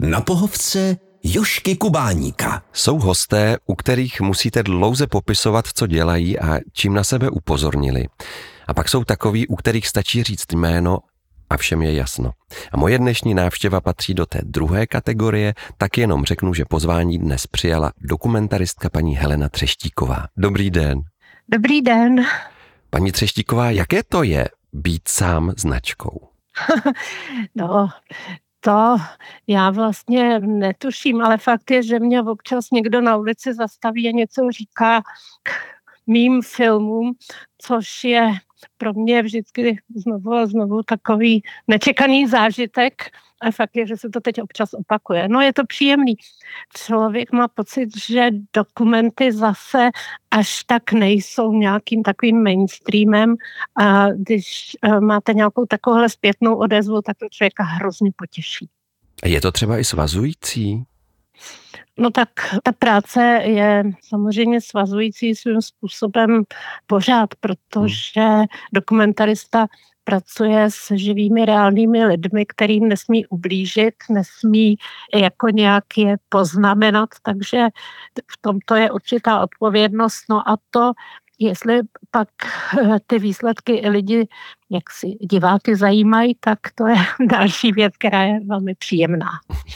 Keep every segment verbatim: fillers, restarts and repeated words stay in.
Na pohovce Jožky Kubáníka. Jsou hosté, u kterých musíte dlouze popisovat, co dělají a čím na sebe upozornili. A pak jsou takoví, u kterých stačí říct jméno a všem je jasno. A moje dnešní návštěva patří do té druhé kategorie, tak jenom řeknu, že pozvání dnes přijala dokumentaristka paní Helena Třeštíková. Dobrý den. Dobrý den. Paní Třeštíková, jaké to je být sám značkou? No, to já vlastně netuším, ale fakt je, že mě občas někdo na ulici zastaví a něco říká k mým filmům, což je pro mě vždycky znovu a znovu takový nečekaný zážitek. A fakt je, že se to teď občas opakuje. No je to příjemný. Člověk má pocit, že dokumenty zase až tak nejsou nějakým takovým mainstreamem a když máte nějakou takovouhle zpětnou odezvu, tak to člověka hrozně potěší. Je to třeba i svazující? No tak ta práce je samozřejmě svazující svým způsobem pořád, protože dokumentarista pracuje s živými reálnými lidmi, kterým nesmí ublížit, nesmí jako nějak je poznamenat, takže v tomto je určitá odpovědnost. No a to, jestli pak ty výsledky lidi, jak si diváky zajímají, tak to je další věc, která je velmi příjemná.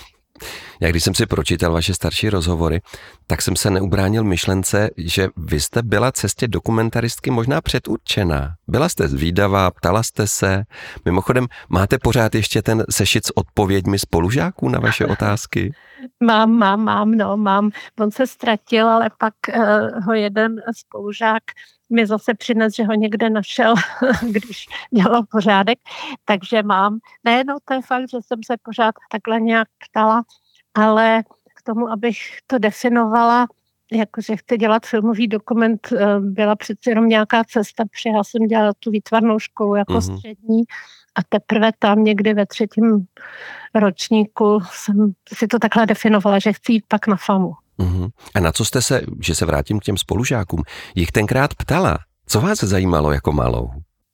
Já když jsem si pročítal vaše starší rozhovory, tak jsem se neubránil myšlence, že vy jste byla cestě dokumentaristky možná předurčená. Byla jste zvídavá, ptala jste se. Mimochodem, máte pořád ještě ten sešit s odpověďmi spolužáků na vaše otázky? Mám, mám, mám, no, mám. On se ztratil, ale pak uh, ho jeden spolužák mi zase přines, že ho někde našel, když dělal pořádek, takže mám. Ne, no, to je fakt, že jsem se pořád takhle nějak ptala, ale k tomu, abych to definovala, jakože chci dělat filmový dokument, byla přeci jenom nějaká cesta, protože já jsem dělala tu výtvarnou školu jako mm-hmm. střední a teprve tam někdy ve třetím ročníku jsem si to takhle definovala, že chci jít pak na FAMu. Mm-hmm. A na co jste se, že se vrátím k těm spolužákům, jich tenkrát ptala? Co vás zajímalo jako malou?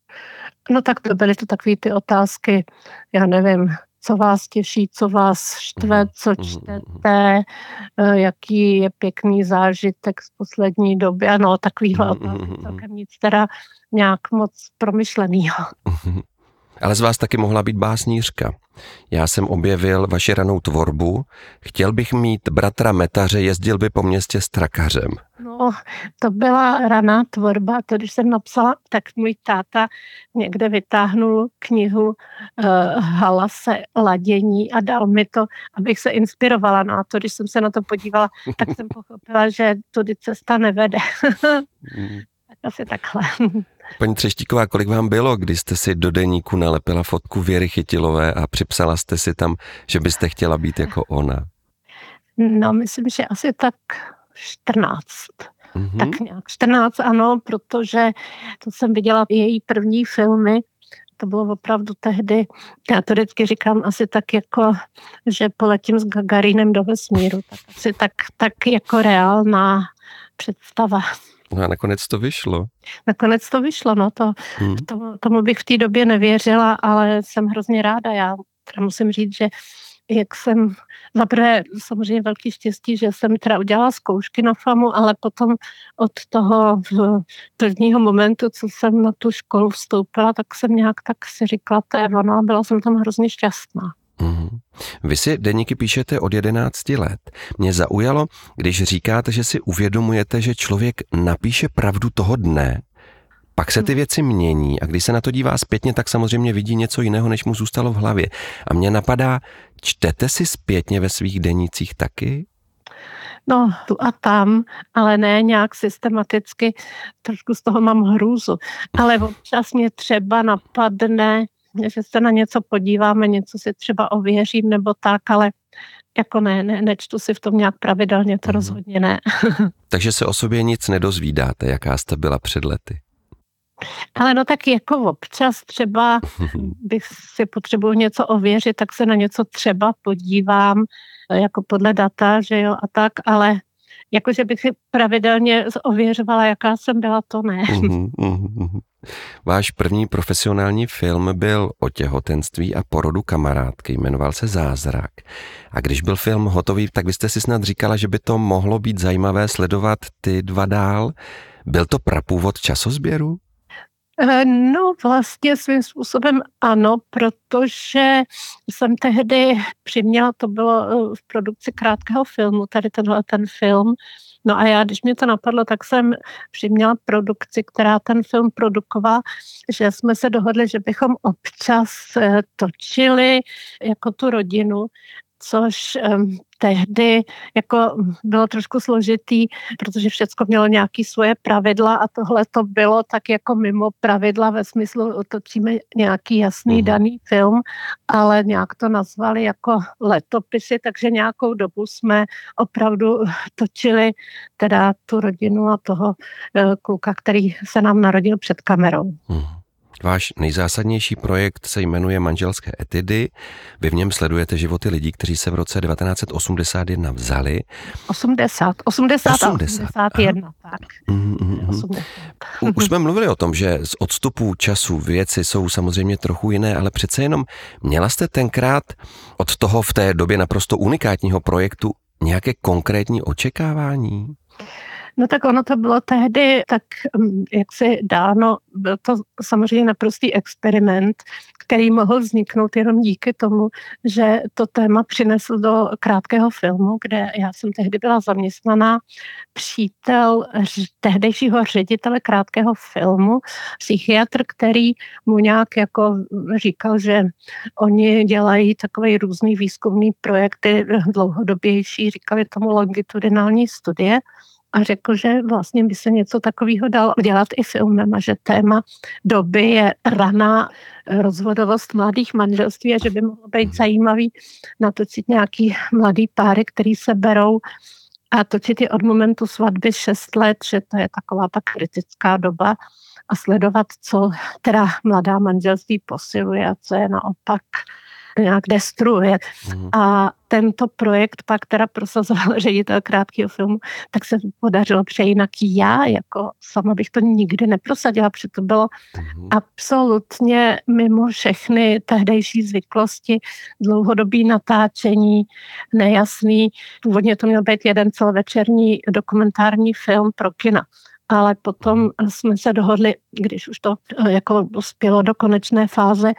No tak to byly to takové ty otázky, já nevím, co vás těší, co vás štve, co čtete, jaký je pěkný zážitek z poslední doby. Ano, takovýhle otázky, celkem nic teda nějak moc promyšlenýho. Ale z vás taky mohla být básnířka. Já jsem objevil vaši ranou tvorbu. Chtěl bych mít bratra metaře, jezdil by po městě s trakařem. No, to byla raná tvorba. To, když jsem napsala, tak můj táta někde vytáhnul knihu uh, Halase ladění a dal mi to, abych se inspirovala. No a to, když jsem se na to podívala, tak jsem pochopila, že tudy cesta nevede. Tak asi takhle. Paní Třeštíková, kolik vám bylo, když jste si do deníku nalepila fotku Věry Chytilové a připsala jste si tam, že byste chtěla být jako ona? No, myslím, že asi tak čtrnáct. Mm-hmm. Tak nějak čtrnáct, ano, protože to jsem viděla její první filmy. To bylo opravdu tehdy, já to vždycky říkám asi tak jako, že poletím s Gagarinem do vesmíru. Tak asi tak, tak jako reálná představa. No a nakonec to vyšlo. Nakonec to vyšlo, no to, hmm. tomu, tomu bych v té době nevěřila, ale jsem hrozně ráda. Já teda musím říct, že jak jsem, zaprvé samozřejmě velký štěstí, že jsem teda udělala zkoušky na FAMu, ale potom od toho prvního momentu, co jsem na tu školu vstoupila, tak jsem nějak tak si říkala, to je ono, a byla jsem tam hrozně šťastná. Mm. Vy si deníky píšete od jedenácti let. Mě zaujalo, když říkáte, že si uvědomujete, že člověk napíše pravdu toho dne, pak se ty věci mění a když se na to dívá zpětně, tak samozřejmě vidí něco jiného, než mu zůstalo v hlavě. A mě napadá, čtete si zpětně ve svých denících taky? No, tu a tam, ale ne nějak systematicky, trošku z toho mám hrůzu. Ale občas mě třeba napadne, že se na něco podíváme, něco si třeba ověřím nebo tak, ale jako ne, ne nečtu si v tom nějak pravidelně, to mm. rozhodně ne. Takže se o sobě nic nedozvídáte, jaká jste byla před lety? Ale no tak jako občas třeba bych si potřeboval něco ověřit, tak se na něco třeba podívám, jako podle data, že jo, a tak, ale jakože bych si pravidelně ověřovala, jaká jsem byla, to ne. Uhum, uhum. Váš první profesionální film byl o těhotenství a porodu kamarádky, jmenoval se Zázrak. A když byl film hotový, tak vy jste si snad říkala, že by to mohlo být zajímavé sledovat ty dva dál. Byl to prapůvod časozběru? No vlastně svým způsobem ano, protože jsem tehdy přiměla, to bylo v produkci krátkého filmu, tady tenhle ten film. No a já, když mě to napadlo, tak jsem přiměla produkci, která ten film produkovala, že jsme se dohodli, že bychom občas točili jako tu rodinu, což um, tehdy jako bylo trošku složitý, protože všecko mělo nějaké svoje pravidla a tohle to bylo tak jako mimo pravidla ve smyslu točíme nějaký jasný daný film, ale nějak to nazvali jako letopisy, takže nějakou dobu jsme opravdu točili teda tu rodinu a toho kluka, který se nám narodil před kamerou. Hmm. Váš nejzásadnější projekt se jmenuje Manželské etudy. Vy v něm sledujete životy lidí, kteří se v roce devatenáct set osmdesát jedna vzali. osmdesát, osmdesát, osmdesát jedna, tak. Mm, mm, osmdesát. Už jsme mluvili o tom, že z odstupu času věci jsou samozřejmě trochu jiné, ale přece jenom měla jste tenkrát od toho v té době naprosto unikátního projektu nějaké konkrétní očekávání? No tak ono to bylo tehdy tak, jak si dáno, byl to samozřejmě naprostý experiment, který mohl vzniknout jenom díky tomu, že to téma přinesl do krátkého filmu, kde já jsem tehdy byla zaměstnaná, přítel tehdejšího ředitele krátkého filmu, psychiatr, který mu nějak jako říkal, že oni dělají takové různý výzkumný projekty dlouhodobější, říkali tomu longitudinální studie, a řekl, že vlastně by se něco takového dalo dělat i filmem a že téma doby je raná rozvodovost mladých manželství a že by mohlo být zajímavý natočit nějaký mladý páry, který se berou a točit je od momentu svatby šest let, že to je taková ta kritická doba a sledovat, co teda mladá manželství posiluje a co je naopak nějak destruuje. Mm. A tento projekt pak teda prosazoval ředitel krátkého filmu, tak se podařilo, protože jinak já jako sama bych to nikdy neprosadila, protože to bylo mm. absolutně mimo všechny tehdejší zvyklosti, dlouhodobý natáčení, nejasný. Původně to měl být jeden celovečerní dokumentární film pro kina. Ale potom jsme se dohodli, když už to jako spělo do konečné fáze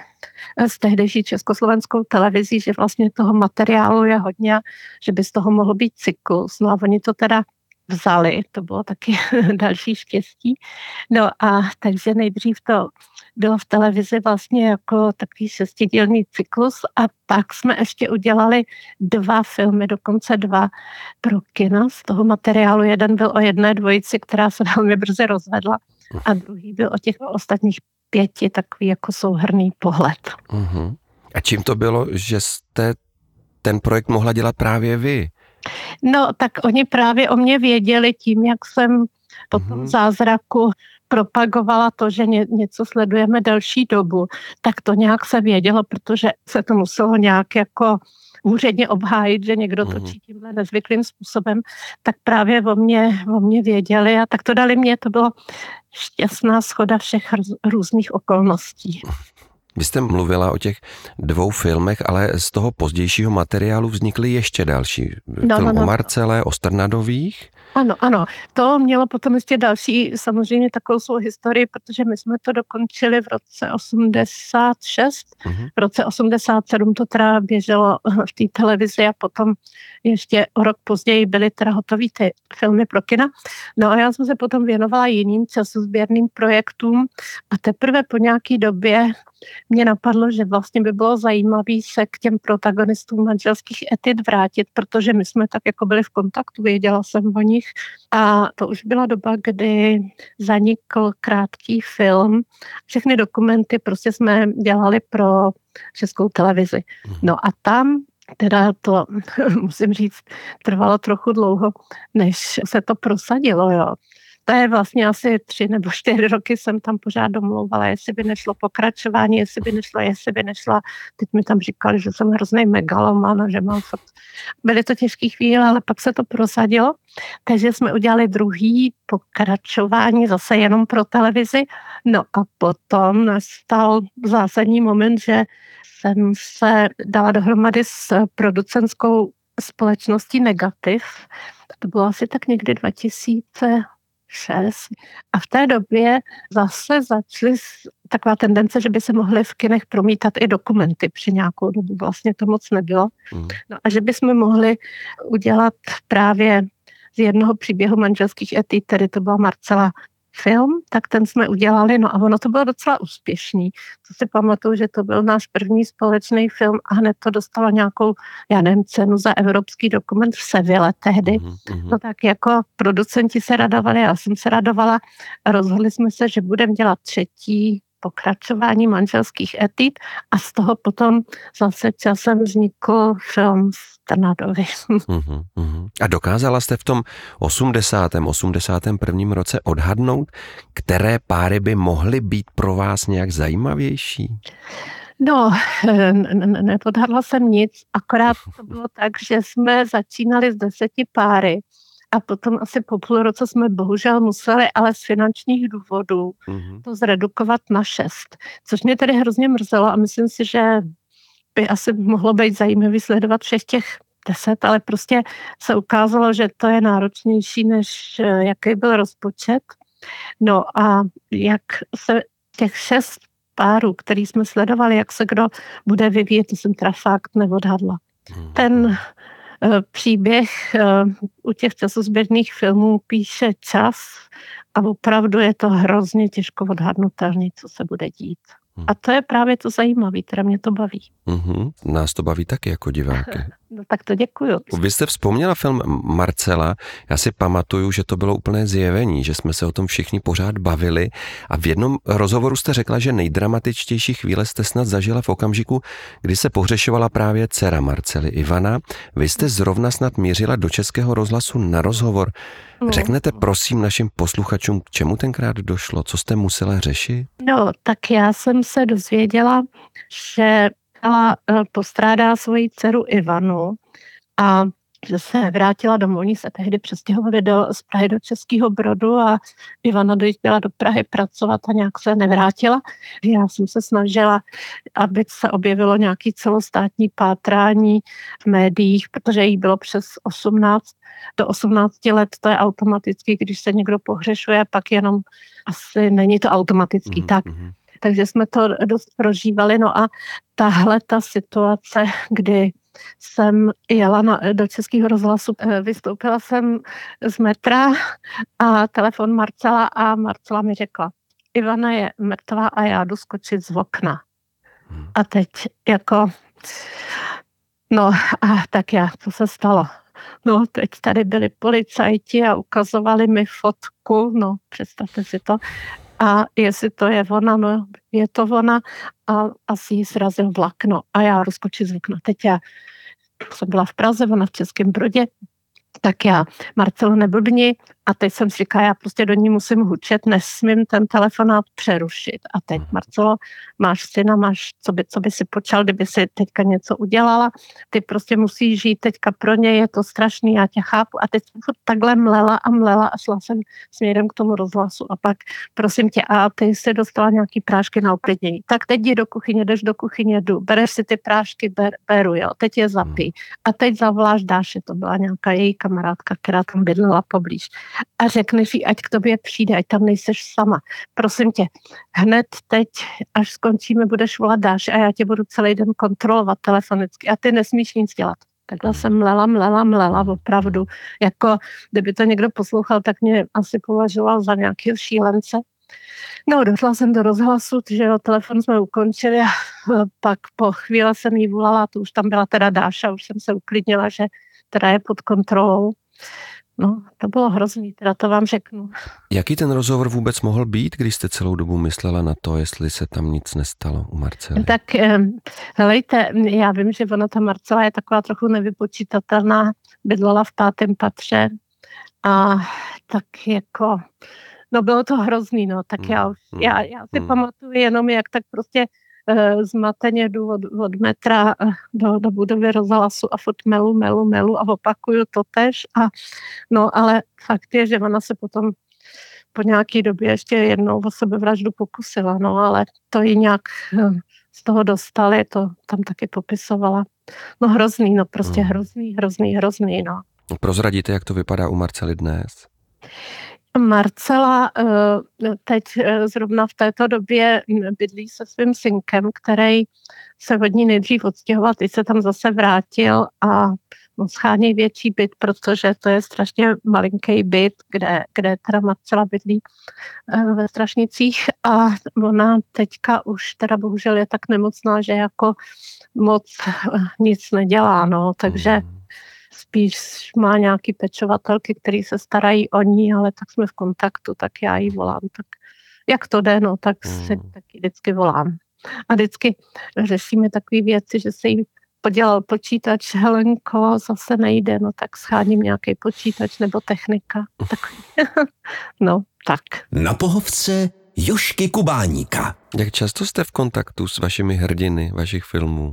s tehdejší československou televizí, že vlastně toho materiálu je hodně, že by z toho mohl být cyklus. No a oni to teda vzali, to bylo taky další štěstí. No a takže nejdřív to bylo v televizi vlastně jako takový šestidílný cyklus a pak jsme ještě udělali dva filmy, dokonce dva pro kina z toho materiálu. Jeden byl o jedné dvojici, která se velmi brzy rozvedla a druhý byl o těch ostatních pěti, takový jako souhrnný pohled. Uh-huh. A čím to bylo, že jste ten projekt mohla dělat právě vy? No, tak oni právě o mě věděli tím, jak jsem po tom Zázraku propagovala to, že ně, něco sledujeme delší dobu, tak to nějak se vědělo, protože se to muselo nějak jako úředně obhájit, že někdo točí tímhle nezvyklým způsobem, tak právě o mě, o mě věděli a tak to dali mě, to bylo šťastná shoda všech různých okolností. Vy jste mluvila o těch dvou filmech, ale z toho pozdějšího materiálu vznikly ještě další. No, Film no, no. o Marcele, o Strnadových. Ano, ano. To mělo potom ještě další samozřejmě takovou svou historii, protože my jsme to dokončili v roce osmdesát šest. Uh-huh. V roce osmdesát sedm to teda běželo v té televizi a potom ještě o rok později byly teda hotový ty filmy pro kina. No a já jsem se potom věnovala jiným časozběrným projektům a teprve po nějaký době mě napadlo, že vlastně by bylo zajímavé se k těm protagonistům manželských etud vrátit, protože my jsme tak jako byli v kontaktu, věděla jsem o nich a to už byla doba, kdy zanikl krátký film. Všechny dokumenty prostě jsme dělali pro Českou televizi. No a tam teda to, musím říct, trvalo trochu dlouho, než se to prosadilo, jo. to je vlastně asi tři nebo čtyři roky jsem tam pořád domlouvala, jestli by nešlo pokračování, jestli by nešlo, jestli by nešla. Teď mi tam říkali, že jsem hrozný megaloman a že mám fakt... Byly to těžké chvíle, ale pak se to prosadilo. Takže jsme udělali druhý pokračování zase jenom pro televizi. No a potom nastal zásadní moment, že jsem se dala dohromady s producentskou společností Negativ. To bylo asi tak někdy dva tisíce šest. A v té době zase začaly taková tendence, že by se mohly v kinech promítat i dokumenty. Při nějakou dobu vlastně to moc nebylo. Mm. No a že bychom mohli udělat právě z jednoho příběhu manželských etýd, tedy to byla Marcela film, tak ten jsme udělali, no a ono to bylo docela úspěšný. To si pamatuju, že to byl náš první společný film a hned to dostalo nějakou, já nevím, cenu za evropský dokument v Seville tehdy. Mm-hmm. No tak jako producenti se radovali, já jsem se radovala. Rozhodli jsme se, že budeme dělat třetí pokračování manželských etýd a z toho potom zase časem vznikl film z Trnavy. Uhum, uhum. A dokázala jste v tom osmdesátém, osmdesátém prvním roce odhadnout, které páry by mohly být pro vás nějak zajímavější? No, neodhadla jsem nic, akorát to bylo tak, že jsme začínali s deseti páry a potom asi po půl roce jsme bohužel museli, ale z finančních důvodů mm-hmm. to zredukovat na šest. Což mě tedy hrozně mrzelo a myslím si, že by asi mohlo být zajímavý sledovat všech těch deset, ale prostě se ukázalo, že to je náročnější, než jaký byl rozpočet. No a jak se těch šest párů, který jsme sledovali, jak se kdo bude vyvíjet, to jsem teda fakt neodhadla. Mm-hmm. Ten příběh u těch časozběžných filmů píše čas a opravdu je to hrozně těžko odhadnutelné, co se bude dít. A to je právě to zajímavé, teda mě to baví. Mm-hmm. Nás to baví taky jako diváky. No tak to děkuju. Vy jste vzpomněla film Marcela, já si pamatuju, že to bylo úplné zjevení, že jsme se o tom všichni pořád bavili a v jednom rozhovoru jste řekla, že nejdramatičtější chvíle jste snad zažila v okamžiku, kdy se pohřešovala právě dcera Marcely, Ivana. Vy jste zrovna snad mířila do Českého rozhlasu na rozhovor. Řeknete prosím našim posluchačům, k čemu tenkrát došlo, co jste musela řešit? No, tak já jsem se dozvěděla, že Ela postrádá svoji dceru Ivanu a že se vrátila domů. Oni se tehdy přestěhovali do, z Prahy do Českého Brodu a Ivana dojížděla do Prahy pracovat a nějak se nevrátila. Já jsem se snažila, aby se objevilo nějaké celostátní pátrání v médiích, protože jí bylo přes osmnáct. Do osmnácti let to je automaticky, když se někdo pohřešuje, pak jenom asi není to automaticky mm-hmm. tak. Takže jsme to dost prožívali. No a tahle ta situace, kdy jsem jela na, do Českého rozhlasu, vystoupila jsem z metra a telefon Marcela a Marcela mi řekla, Ivana je mrtvá a já jdu skočit z okna. A teď jako, no a tak já, co se stalo? No teď tady byli policajti a ukazovali mi fotku, no představte si to, a jestli to je ona, no je to ona a asi jí srazil vlak, no a já rozkočit z okna. Teď já jsem byla v Praze, ona v Českém Brodě, tak já, Marcelo, neblbni, a teď jsem si říkala, já prostě do ní musím hučet, nesmím ten telefonát přerušit. A teď, Marcelo, máš syna, máš, co by, co by si počal, kdyby si teďka něco udělala, ty prostě musíš žít teďka pro ně, je to strašný, já tě chápu. A teď jsem to takhle mlela a mlela a šla jsem směrem k tomu rozhlasu. A pak, prosím tě, a ty jsi dostala nějaký prášky na uklidnění. Tak teď jdi do kuchyně, jdeš do kuchyně, jdu, bereš si ty prášky, ber, beru, jo, teď je zapij. A teď zavoláš Dáši, to byla nějaká její kamarádka, která tam bydlela poblíž. A řekneš jí, ať k tobě přijde, ať tam nejseš sama. Prosím tě, hned teď, až skončíme, budeš volat Dáši a já tě budu celý den kontrolovat telefonicky a ty nesmíš nic dělat. Takhle jsem mlela, mlela, mlela, opravdu. Jako, kdyby to někdo poslouchal, tak mě asi považoval za nějakého šílence. No, došla jsem do rozhlasu, že jo, telefon jsme ukončili a pak po chvíli jsem jí volala, to už tam byla teda Dáša, už jsem se uklidnila, že teda je pod kontrolou. No, to bylo hrozný, teda to vám řeknu. Jaký ten rozhovor vůbec mohl být, když jste celou dobu myslela na to, jestli se tam nic nestalo u Marcely? Tak helejte, já vím, že ona ta Marcela je taková trochu nevypočítatelná, bydlela v pátém patře A tak jako, no bylo to hrozný, no, tak Mm, já, mm, já, já si mm. pamatuju jenom, jak tak prostě uh, zmateně jdu od, od metra uh, do, do budovy rozhlasu a furt melu, melu, melu a opakuju to tež. A, no, ale fakt je, že ona se potom po nějaký době ještě jednou o sebevraždu pokusila, no, ale to ji nějak uh, z toho dostali, to tam taky popisovala. No hrozný, no prostě Mm. hrozný, hrozný, hrozný, no. Prozradíte, jak to vypadá u Marcely dnes? Marcela teď zrovna v této době bydlí se svým synkem, který se od ní nejdřív odstěhoval, teď se tam zase vrátil a schání větší byt, protože to je strašně malinký byt, kde, kde teda Marcela bydlí ve Strašnicích a ona teďka už teda bohužel je tak nemocná, že jako moc nic nedělá, no, takže Mm. spíš má nějaký pečovatelky, který se starají o ní, ale tak jsme v kontaktu, tak já jí volám. Tak jak to jde, no, tak si Mm. taky vždycky volám. A vždycky řešíme takové věci, že se jí podělal počítač, Helenko, zase nejde, no tak scháním nějaký počítač nebo technika. Tak, no, tak. Na pohovce Jožky Kubáníka. Jak často jste v kontaktu s vašimi hrdiny vašich filmů?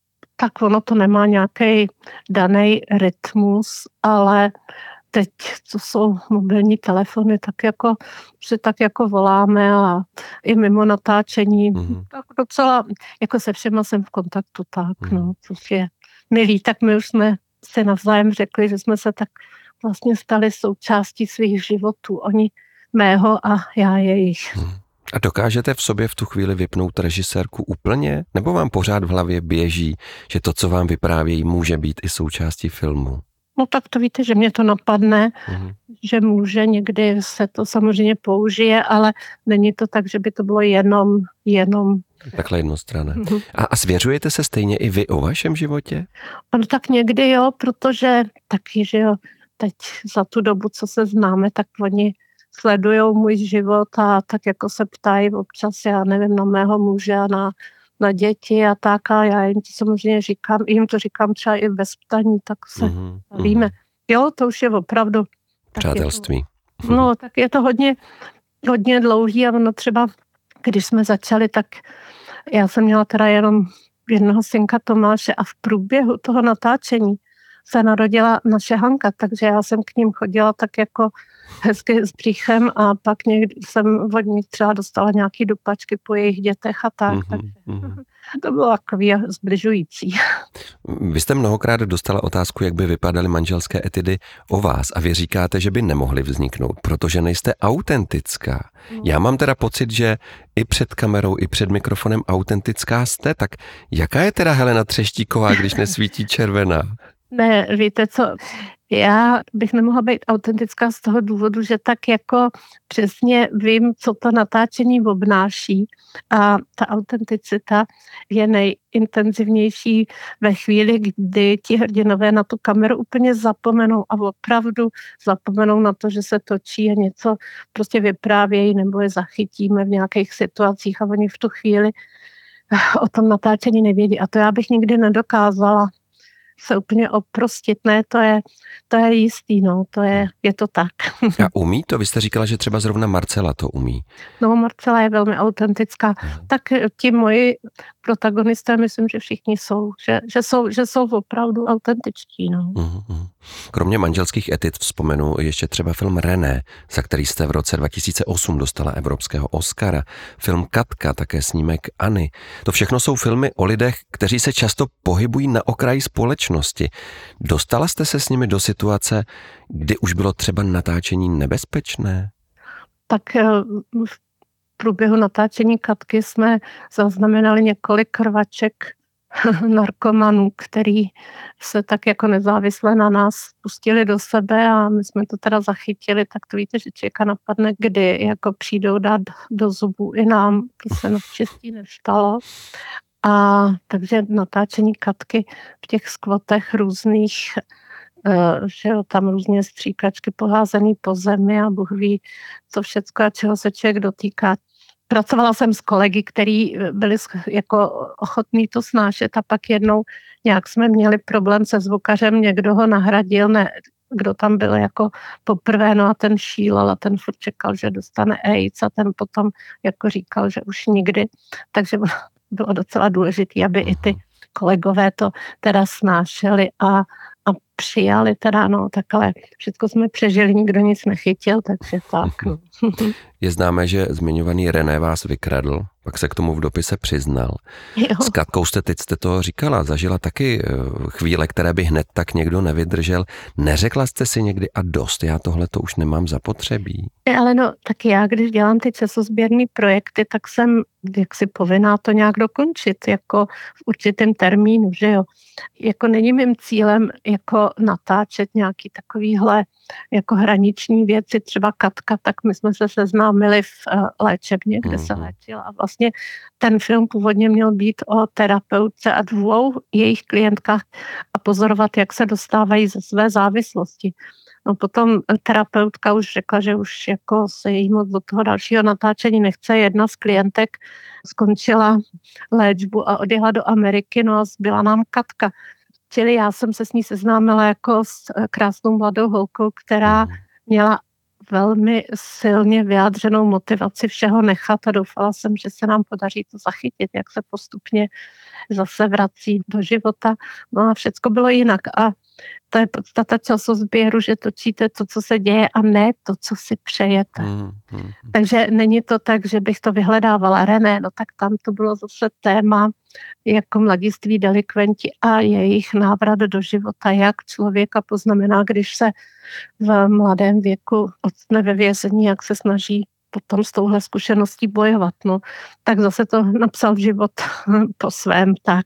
Tak ono to nemá nějaký daný rytmus, ale teď, co jsou mobilní telefony, tak jako si tak jako voláme a i mimo natáčení, Mm-hmm. tak docela, jako se všema jsem v kontaktu, tak Mm. no, což je milý, tak my už jsme si navzájem řekli, že jsme se tak vlastně stali součástí svých životů, oni mého a já jejich. Mm. A dokážete v sobě v tu chvíli vypnout režisérku úplně? Nebo vám pořád v hlavě běží, že to, co vám vyprávějí, může být i součástí filmu? No tak to víte, že mě to napadne, Mm-hmm. že může, někdy se to samozřejmě použije, ale není to tak, že by to bylo jenom, jenom. Takhle jednostranné. Mhm. A, a svěřujete se stejně i vy o vašem životě? No tak někdy jo, protože taky, že jo, teď za tu dobu, co se známe, tak oni sledujou můj život a tak jako se ptají občas, já nevím, na mého muže a na, na děti a tak a já jim to samozřejmě říkám, jim to říkám třeba i bez ptaní, tak se Mm-hmm. víme. Jo, to už je opravdu. tak je Přátelství. to- No, tak je to hodně, hodně dlouhý a ono třeba, když jsme začali, tak já jsem měla teda jenom jednoho synka Tomáše a v průběhu toho natáčení se narodila naše Hanka, takže já jsem k ním chodila tak jako hezky s bříchem a pak někdy jsem od nich třeba dostala nějaký dupačky po jejich dětech a tak, Mhm, takže mhm. to bylo takový zbližující. Vy jste mnohokrát dostala otázku, jak by vypadaly manželské etidy o vás a vy říkáte, že by nemohly vzniknout, protože nejste autentická. Já mám teda pocit, že i před kamerou, i před mikrofonem autentická jste, tak jaká je teda Helena Třeštíková, když nesvítí červená? Ne, víte co, já bych nemohla být autentická z toho důvodu, že tak jako přesně vím, co to natáčení obnáší a ta autenticita je nejintenzivnější ve chvíli, kdy ti hrdinové na tu kameru úplně zapomenou a opravdu zapomenou na to, že se točí a něco prostě vyprávějí nebo je zachytíme v nějakých situacích a oni v tu chvíli o tom natáčení nevědí a to já bych nikdy nedokázala se úplně oprostit, ne, to je, to je jistý, no, to je, je to tak. A umí to? Vy jste říkala, že třeba zrovna Marcela to umí. No, Marcela je velmi autentická. Tak ti moji protagonisté, myslím, že všichni jsou, že, že jsou, že jsou opravdu autentičtí, no. Uhum. Kromě manželských etit vzpomenu ještě třeba film René, za který jste v roce dva tisíce osm dostala evropského Oscara, film Katka, také snímek Anny. To všechno jsou filmy o lidech, kteří se často pohybují na okraji společnosti. Dostala jste se s nimi do situace, kdy už bylo třeba natáčení nebezpečné? Tak v průběhu natáčení Katky jsme zaznamenali několik krvaček narkomanů, který se tak jako nezávisle na nás pustili do sebe a my jsme to teda zachytili, tak to víte, že člověka napadne, kdy jako přijdou dát do zubů i nám, to se naštěstí nestalo. A takže natáčení Katky v těch skvotech různých, že jo, tam různě stříkačky poházený po zemi a Bůh ví, co všecko a čeho se člověk dotýká. Pracovala jsem s kolegy, kteří byli jako ochotní to snášet a pak jednou nějak jsme měli problém se zvukařem, někdo ho nahradil, ne, kdo tam byl jako poprvé, no a ten šílel a ten furt čekal, že dostane AIDS a ten potom jako říkal, že už nikdy, takže bylo docela důležité, aby i ty kolegové to teda snášeli a, a přijali teda, no takhle, všechno jsme přežili, nikdo nic nechytil, takže tak. No. Je známé, že zmiňovaný René vás vykradl, pak se k tomu v dopise přiznal. Jo. S Katkou jste, teď jste to říkala, zažila taky chvíle, které by hned tak někdo nevydržel. Neřekla jste si někdy a dost, já tohle to už nemám zapotřebí? Ale no, tak já, když dělám ty časozběrné projekty, tak jsem jaksi povinná to nějak dokončit, jako v určitém termínu, že jo. Jako není mým cílem jako natáčet nějaký takovýhle jako hraniční věci, třeba Katka, tak my jsme se seznámili v léčebně, kde se léčila a vlastně ten film původně měl být o terapeutce a dvou jejich klientkách a pozorovat, jak se dostávají ze své závislosti. No potom terapeutka už řekla, že už jako se jí moc do toho dalšího natáčení nechce. Jedna z klientek skončila léčbu a odjela do Ameriky, no a zbyla nám Katka. Čili já jsem se s ní seznámila jako s krásnou mladou holkou, která měla velmi silně vyjádřenou motivaci všeho nechat a doufala jsem, že se nám podaří to zachytit, jak se postupně zase vrací do života. No a všecko bylo jinak a to je podstata časozběru, že točíte to, co se děje a ne to, co si přejete. Mm, mm. Takže není to tak, že bych to vyhledávala. René, no tak tam to bylo zase téma jako mladiství delikventi a jejich návrat do života, jak člověka poznamená, když se v mladém věku octne ve vězení, jak se snaží potom s touhle zkušeností bojovat. No, tak zase to napsal život po svém, tak.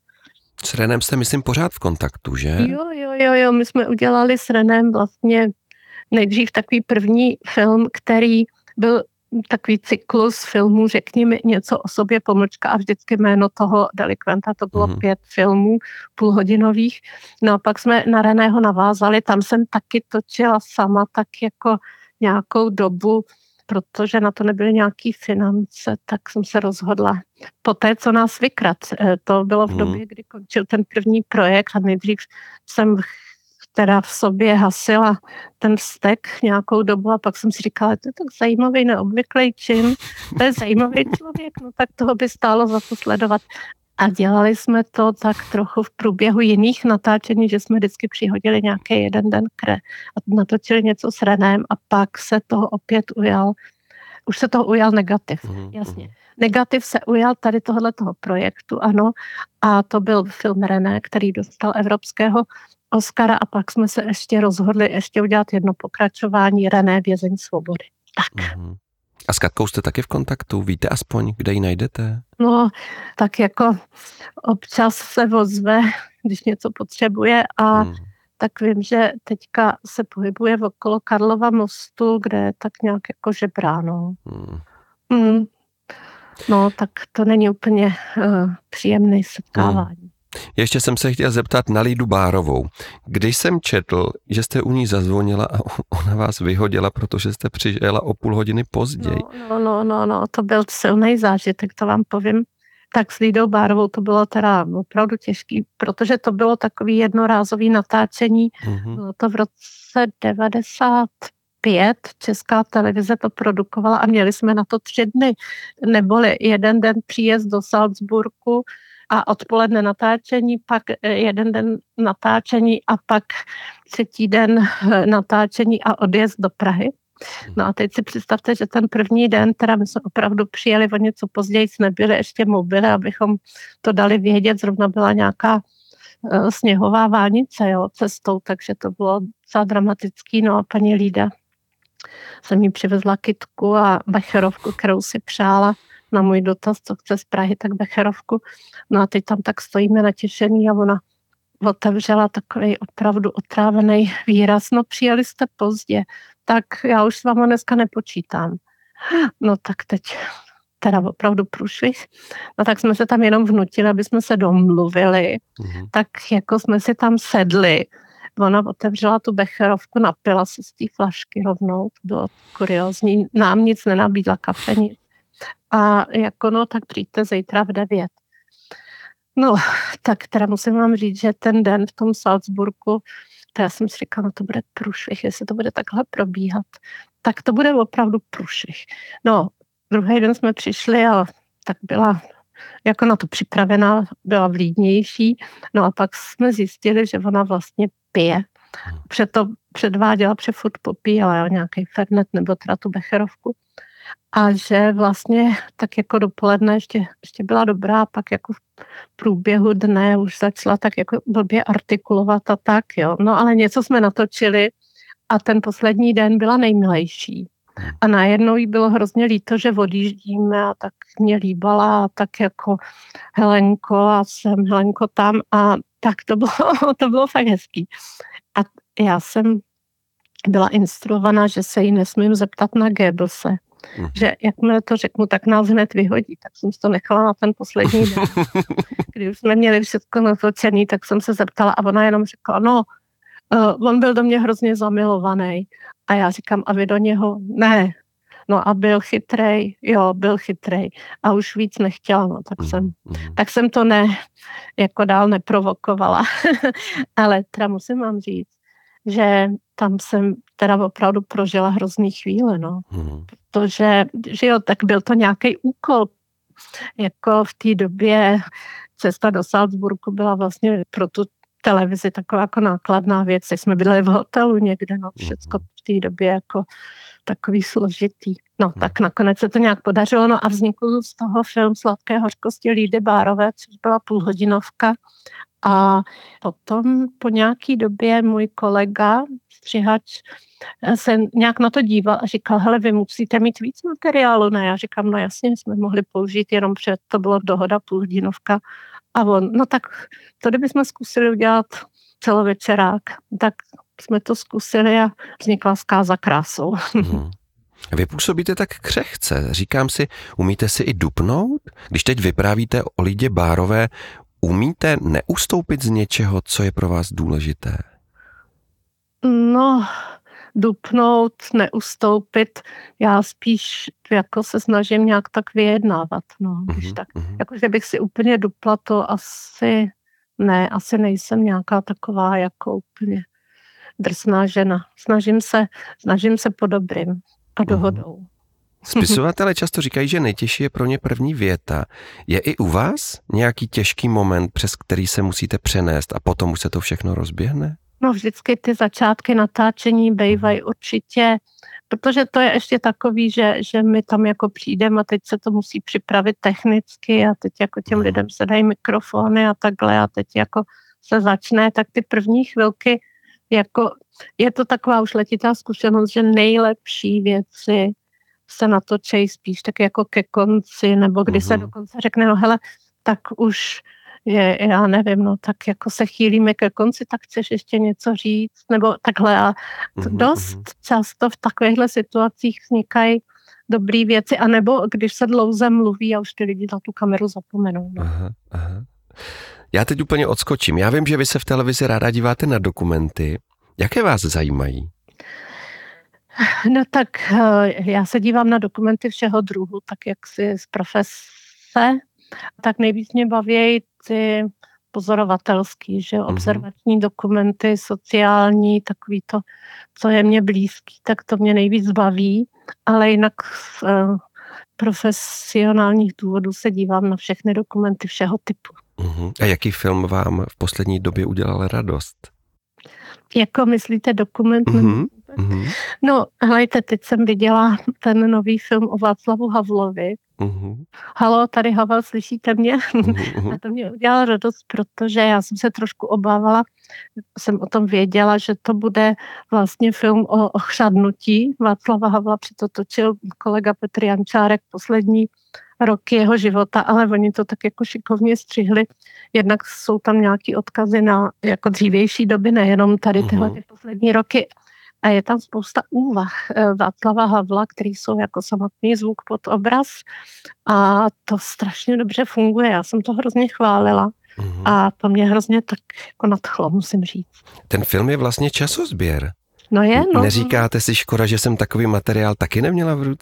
S Renem jste, myslím, pořád v kontaktu, že? Jo, jo, jo, jo, my jsme udělali s Renem vlastně nejdřív takový první film, který byl takový cyklus filmů, řekni mi něco o sobě, pomlčka a vždycky jméno toho delikventa, to bylo mm. pět filmů půlhodinových. No a pak jsme na Reného navázali, tam jsem taky točila sama tak jako nějakou dobu, protože na to nebyly nějaký finance, tak jsem se rozhodla. Poté, co nás vykrad, to bylo v době, kdy končil ten první projekt a nejdřív jsem teda v sobě hasila ten vztek nějakou dobu a pak jsem si říkala, to je tak zajímavý, neobvyklý čin, to je zajímavý člověk, no tak toho by stálo za to sledovat. A dělali jsme to tak trochu v průběhu jiných natáčení, že jsme vždycky přihodili nějaký jeden den kre a natočili něco s Renem a pak se toho opět ujal, už se toho ujal negativ, mm, jasně. Negativ se ujal tady tohoto projektu, ano, a to byl film René, který dostal evropského Oscara a pak jsme se ještě rozhodli ještě udělat jedno pokračování René Vězeň svobody. Tak. Mm. A s Katkou jste taky v kontaktu? Víte aspoň, kde ji najdete? No, tak jako občas se ozve, když něco potřebuje a hmm. tak vím, že teďka se pohybuje okolo Karlova mostu, kde je tak nějak jako žebráno. Hmm. Hmm. No, tak to není úplně uh, příjemné setkávání. Hmm. Ještě jsem se chtěl zeptat na Lídu Bárovou. Když jsem četl, že jste u ní zazvonila a ona vás vyhodila, protože jste přijela o půl hodiny později. No, no, no, no, to byl silný zážitek, to vám povím. Tak s Lídou Bárovou to bylo teda opravdu těžký, protože to bylo takový jednorázový natáčení. Mm-hmm. Bylo to v roce devadesát pět, Česká televize to produkovala a měli jsme na to tři dny. Neboli jeden den příjezd do Salzburgu, a odpoledne natáčení, pak jeden den natáčení a pak třetí den natáčení a odjezd do Prahy. No a teď si představte, že ten první den, teda my jsme opravdu přijeli o něco později, nebyly ještě mobily, abychom to dali vědět, zrovna byla nějaká uh, sněhová vánice, jo, cestou, takže to bylo docela dramatický. No a paní Lída jsem jí přivezla kytku a becherovku, kterou si přála na můj dotaz, co chce z Prahy, tak becherovku. No a teď tam tak stojíme natěšený a ona otevřela takový opravdu otrávený výraz. No přijeli jste pozdě, tak já už s váma dneska nepočítám. No tak teď teda opravdu průšvih. No tak jsme se tam jenom vnutili, aby jsme se domluvili. Mm-hmm. Tak jako jsme si tam sedli. Ona otevřela tu becherovku, napila se z té flašky rovnou. To bylo kuriózní. Nám nic nenabídla, kafe, nic. A jako no, tak přijďte zítra v devět. No, tak teda musím vám říct, že ten den v tom Salzburgu To já jsem si říkala, no to bude průšvih, jestli to bude takhle probíhat, tak to bude opravdu průšvih. No, druhý den jsme přišli a tak byla jako na to připravená, byla vlídnější. No a pak jsme zjistili, že ona vlastně pije. Před to předváděla, že furt popíjela nějaký fernet nebo teda tu becherovku. A že vlastně tak jako dopoledne ještě, ještě byla dobrá, pak jako v průběhu dne už začala tak jako blbě artikulovat a tak, jo. No ale něco jsme natočili a ten poslední den byla nejmilejší. A najednou jí bylo hrozně líto, že odjíždíme a tak mě líbala a tak jako Helenko a jsem Helenko tam a tak to bylo, to bylo fakt hezký. A já jsem byla instruovaná, že se jí nesmím zeptat na Goebbelse. Mm. Že jakmile to řeknu, tak nás hned vyhodí. Tak jsem si to nechala na ten poslední den. Když už jsme měli všechno natočený, tak jsem se zeptala a ona jenom řekla, no, uh, on byl do mě hrozně zamilovaný. A já říkám, a vy do něho? Ne. No a byl chytrej? Jo, byl chytrej. A už víc nechtěla, no, tak jsem, mm. tak jsem to ne, jako dál neprovokovala. Ale teda musím vám říct, že tam jsem teda opravdu prožila hrozný chvíle, no. Mm. Protože, že jo, tak byl to nějaký úkol. Jako v té době cesta do Salzburgu byla vlastně pro tu televizi taková jako nákladná věc. Jsme byli v hotelu někde, no, všecko v té době jako takový složitý. No, tak nakonec se to nějak podařilo, no a vznikl z toho film Sladké hořkosti Lídy Bárové, což byla půlhodinovka. A potom po nějaký době můj kolega, střihač, se nějak na to díval a říkal, hele, vy musíte mít víc materiálu, ne? Já říkám, no jasně, jsme mohli použít, jenom před to bylo dohoda půlhodinovka. A on, no tak to, kdybychom zkusili udělat celovečerák, tak jsme to zkusili a vznikla Zkáza krásou. Hmm. Vy působíte tak křehce. Říkám si, umíte si i dupnout? Když teď vyprávíte o Lidě Bárové, umíte neustoupit z něčeho, co je pro vás důležité? No, dupnout, neustoupit. Já spíš jako se snažím nějak tak vyjednávat. No, když mm-hmm. tak, jako, že bych si úplně dupla, to asi ne, asi nejsem nějaká taková jako úplně drsná žena. Snažím se, snažím se po dobrým a dohodou. Mm-hmm. Spisovatelé často říkají, že nejtěžší je pro ně první věta. Je i u vás nějaký těžký moment, přes který se musíte přenést a potom už se to všechno rozběhne? No vždycky ty začátky natáčení bývají určitě, protože to je ještě takový, že, že my tam jako přijdeme a teď se to musí připravit technicky a teď jako těm lidem se dají mikrofony a takhle a teď jako se začne, tak ty první chvilky jako je to taková už letitá zkušenost, že nejlepší věci se natočejí spíš tak jako ke konci, nebo kdy mm-hmm. se dokonce řekne, no hele, tak už je, já nevím, no tak jako se chýlíme ke konci, tak chceš ještě něco říct, nebo takhle a mm-hmm. dost často v takovýchhle situacích vznikají dobrý věci, anebo když se dlouze mluví a už ty lidi na tu kameru zapomenou. No. Aha, aha. Já teď úplně odskočím. Já vím, že vy se v televizi ráda díváte na dokumenty. Jaké vás zajímají? No tak já se dívám na dokumenty všeho druhu, tak jak si z profese, tak nejvíc mě baví ty pozorovatelský, že observační dokumenty, sociální, takový to, co je mně blízký, tak to mě nejvíc baví, ale jinak z uh, profesionálních důvodů se dívám na všechny dokumenty všeho typu. Uh-huh. A jaký film vám v poslední době udělal radost? Jako myslíte dokument? Uh-huh. Uh-huh. No, hejte, teď jsem viděla ten nový film o Václavu Havlovi. Uh-huh. Halo, tady Havel, slyšíte mě? Uh-huh. A to mě udělalo radost, protože já jsem se trošku obávala, jsem o tom věděla, že to bude vlastně film o, o chřadnutí Václava Havla, přitom točil kolega Petr Jančárek poslední roky jeho života, ale oni to tak jako šikovně střihli. Jednak jsou tam nějaký odkazy na jako dřívější doby, nejenom tady tyhle ty poslední roky. A je tam spousta úvah Václava Havla, který jsou jako samotný zvuk pod obraz a to strašně dobře funguje. Já jsem to hrozně chválila mm-hmm. a to mě hrozně tak jako nadchlo, musím říct. Ten film je vlastně časozběr. No je, no. Neříkáte si, škoda, že jsem takový materiál taky neměla v ruce?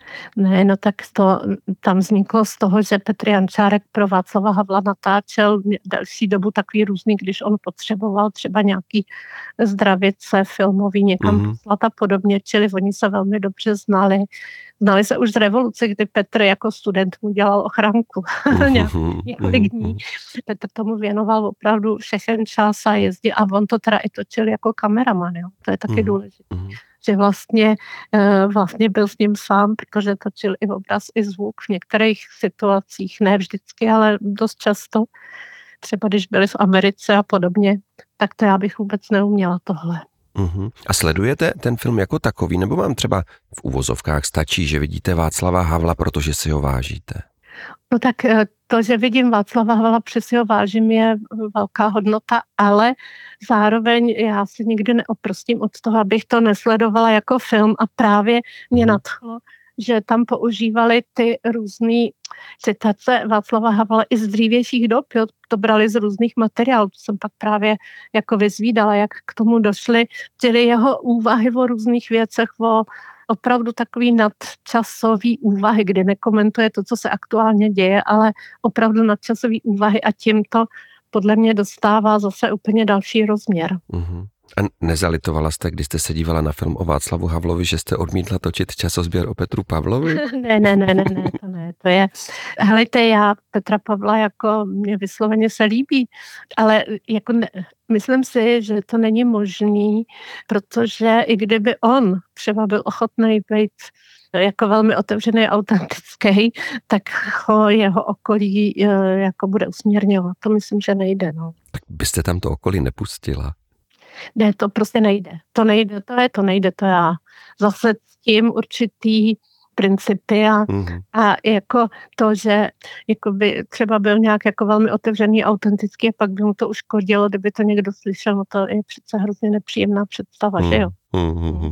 Ne, no tak to tam vzniklo z toho, že Petr Jančárek pro Václava Havla natáčel další dobu takový různý, když on potřeboval třeba nějaký zdravice filmový někam mm-hmm. poslat a podobně, čili oni se velmi dobře znali. Znali se už z revoluce, kdy Petr jako student mu dělal ochranku mm-hmm. několik dní. Petr tomu věnoval opravdu všechen čas a jezdil a on to teda i točil jako kameraman, jo. To je taky mm-hmm. důležité. Že vlastně, vlastně byl s ním sám, protože točil i obraz, i zvuk v některých situacích, ne vždycky, ale dost často. Třeba když byli v Americe a podobně, tak to já bych vůbec neuměla tohle. Uhum. A sledujete ten film jako takový, nebo vám třeba v uvozovkách stačí, že vidíte Václava Havla, protože si ho vážíte? No tak to, že vidím Václava Havla, přesně ho vážím, je velká hodnota, ale zároveň já se nikdy neoprostím od toho, abych to nesledovala jako film a právě mě nadchlo, že tam používali ty různý citace Václava Havla i z dřívějších dob, jo, to brali z různých materiálů, to jsem pak právě jako vyzvídala, jak k tomu došli, čili jeho úvahy o různých věcech, o opravdu takový nadčasový úvahy, kdy nekomentuje to, co se aktuálně děje, ale opravdu nadčasový úvahy a tím to podle mě dostává zase úplně další rozměr. Uh-huh. A nezalitovala jste, když jste se dívala na film o Václavu Havlovi, že jste odmítla točit časozběr o Petru Pavlovi? ne, ne, ne, ne, ne, to ne, to je, helejte, já Petra Pavla jako mě vysloveně se líbí, ale jako ne, myslím si, že to není možný, protože i kdyby on třeba byl ochotný být jako velmi otevřený, autentický, tak ho jeho okolí jako bude usměrňovat. To myslím, že nejde. No. Tak byste tam to okolí nepustila? Ne, to prostě nejde. To nejde, to je, to nejde, to já. Zase s tím určitý principy a, mm-hmm. a jako to, že jako by třeba byl nějak jako velmi otevřený, autentický a pak by mu to uškodilo, kdyby to někdo slyšel, no to je přece hrozně nepříjemná představa, mm-hmm. že jo? Mm-hmm.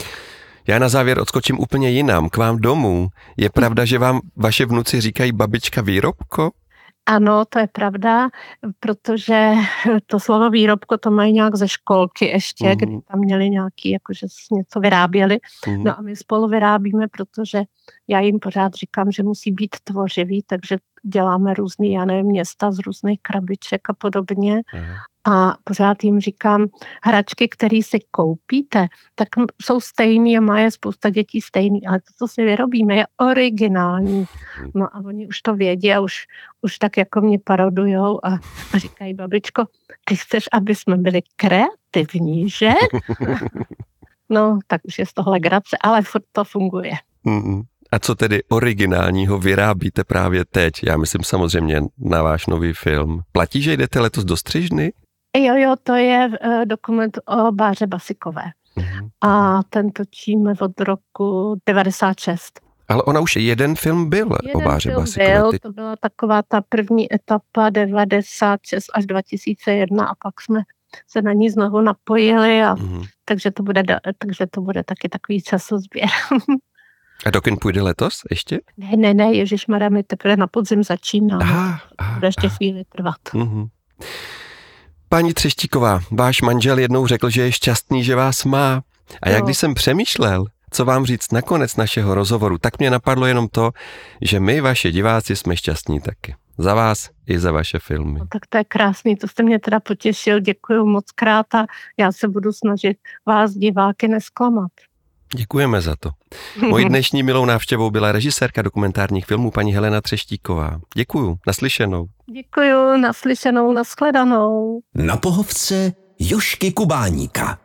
Já na závěr odskočím úplně jinam, k vám domů. Je pravda, že vám vaše vnuci říkají babička Výrobko? Ano, to je pravda, protože to slovo výrobko to mají nějak ze školky ještě, mm. kdy tam měli nějaký, jakože něco vyráběli. Mm. No a my spolu vyrábíme, protože já jim pořád říkám, že musí být tvořivý, takže děláme různý, já nevím, města z různých krabiček a podobně. Mm. A pořád jim říkám, hračky, které si koupíte, tak jsou stejný a má je spousta dětí stejný, ale to, co si vyrobíme, je originální. No a oni už to vědí a už, už tak jako mě parodujou a, a říkají, babičko, ty chceš, aby jsme byli kreativní, že? No, tak už je z toho legrace, ale furt to funguje. Mm-mm. A co tedy originálního vyrábíte právě teď? Já myslím samozřejmě na váš nový film. Platí, že jdete letos do Střižny? Jo, jo, to je uh, dokument o Báře Basikové. Mm-hmm. A ten točíme od roku devadesát šest. Ale ona už jeden film byl jeden o Báře film Basikové. Byl, to byla taková ta první etapa devadesát šest až dva tisíce jedna a pak jsme se na ní znovu napojili a mm-hmm. takže, to bude, takže to bude taky takový časozběr. A do kin půjde letos ještě? Ne, ne, ne, ježišmarja, mi teprve na podzim začíná. Aha, aha, bude ještě aha. chvíli trvat. Mm-hmm. Paní Třeštíková, váš manžel jednou řekl, že je šťastný, že vás má. A jak když jsem přemýšlel, co vám říct nakonec našeho rozhovoru, tak mě napadlo jenom to, že my, vaši diváci, jsme šťastní taky. Za vás i za vaše filmy. No, tak to je krásný, to jste mě teda potěšil, děkuju moc krát a já se budu snažit vás, diváky, nesklamat. Děkujeme za to. Mojí dnešní milou návštěvou byla režisérka dokumentárních filmů paní Helena Třeštíková. Děkuju, naslyšenou. Děkuju, naslyšenou, nashledanou. Na pohovce Jožky Kubáníka.